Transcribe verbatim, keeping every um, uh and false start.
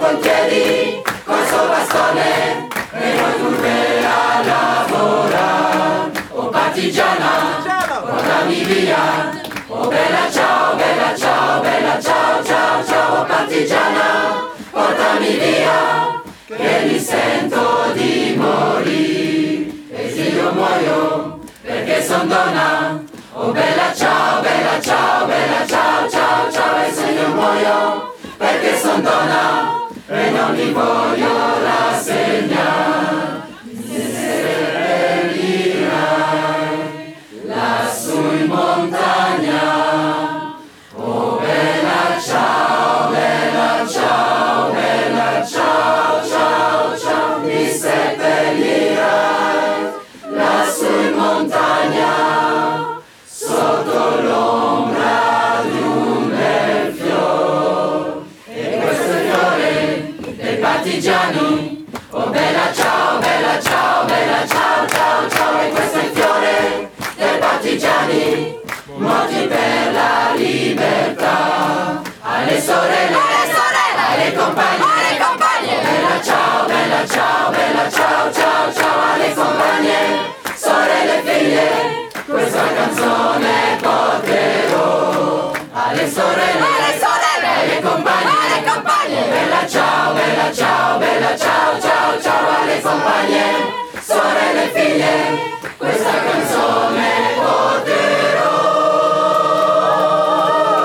coi piedi, col suo bastone, e noi pure a lavorare. Oh partigiana, portami via, oh bella ciao, bella ciao, bella ciao, ciao, ciao. Oh partigiana, portami via, che mi sento di morire. E se io muoio, perché son donna, oh bella ciao, bella ciao, bella ciao, ciao, ciao. E se io muoio, perché son donna, e non li voglio rassegnare. Mi seppellirai lassù in montagna. Oh bella ciao, bella ciao, bella ciao, ciao, ciao. Mi seppellirai lassù in montagna, sotto l'ombra di un bel fiore. E questo è il fiore dei partigiani.